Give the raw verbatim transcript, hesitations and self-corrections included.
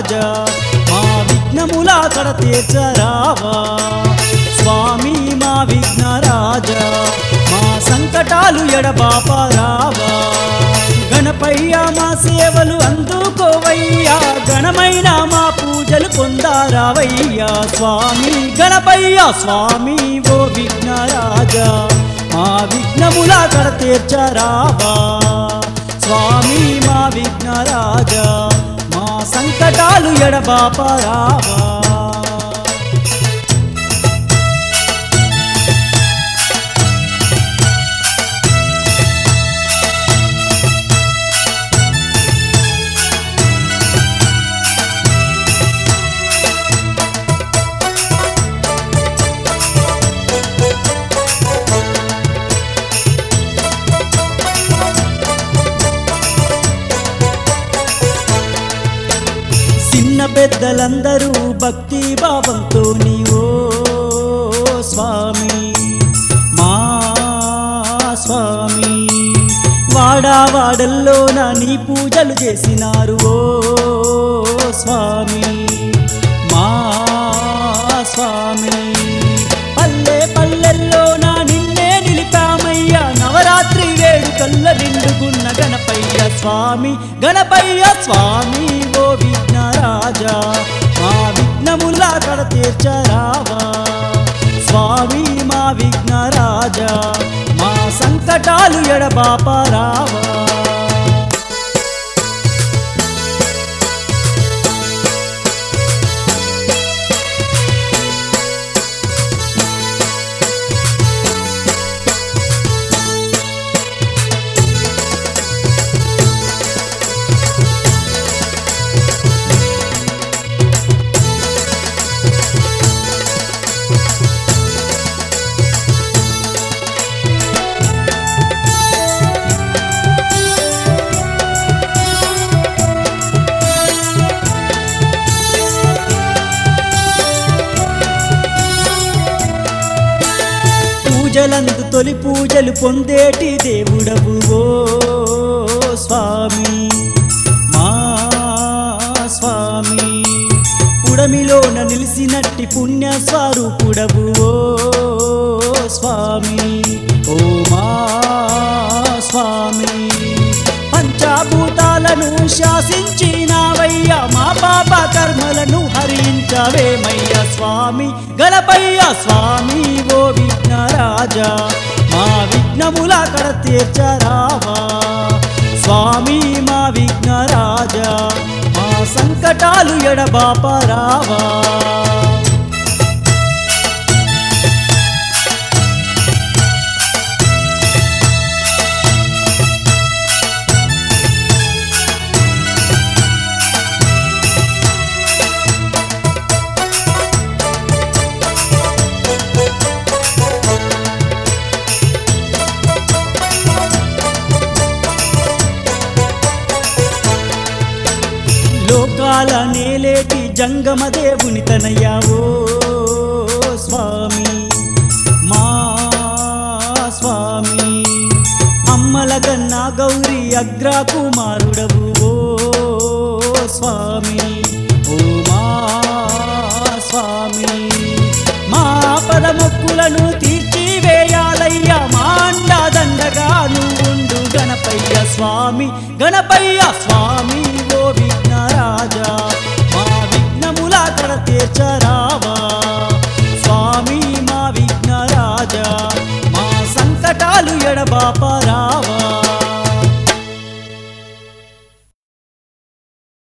రాజా మా విఘ్నముల కడ తీర్చరావా స్వామి మా విఘ్న రాజా మా సంకటాలు ఎడబాపరావా గణపయ్య మా సేవలు అందుకోవయ్యా ఘనమైన మా పూజలు పొందారావయ్యా స్వామి గణపయ్య స్వామి ఓ విఘ్న రాజా మా విఘ్నముల కడ తీర్చరావా స్వామి మా విఘ్న రాజా మా సంకటాలు ఎడబాపరావా చిన్న పెద్దలందరూ భక్తి భావంతో నీవో స్వామి మా స్వామి వాడావాడల్లో నా నీ పూజలు చేసినారు ఓ స్వామి మా స్వామి పల్లె పల్లెల్లో నా నిన్నే నిలిపామయ్యా నవరాత్రి వేడుకల్ల నిండుకున్న గణపయ్య స్వామి గణపయ్య స్వామి ఓ విఘ్న రాజా మా విఘ్నముల కడ తీర్చరావా స్వామి మా విఘ్న రాజా మా సంకటాలు ఎడబాపరావా పూజలందు తొలి పూజలు పొందేటి దేవుడవు ఓ స్వామి మా స్వామి పుడమిలోన నిలిసినట్టి పుణ్య స్వరూపుడవు ఓ స్వామి ఓ మా స్వామి పంచభూతాలను శాసించినావయ్యా మా పాప కర్మలను హరించవేమయ్యా స్వామి గణపయ్య స్వామి ఓ విఘ్న రాజా మా విఘ్నముల కడ తీర్చరావా స్వామి మా విఘ్న రాజా మా సంకటాలు ఎడబాపరావా లోకాల నేలేటి జంగమ దేవుని తనయ్యావో స్వామి మా స్వామి అమ్మల కన్నా గౌరీ అగ్ర కుమారుడవు ఓ స్వామి ఓ మా స్వామి మా పదమొక్కులను తీర్చివేయాలయ్యా మా అండా దండగా నువ్వుండు గణపయ్య స్వామి గణపయ్య స్వామి ఓ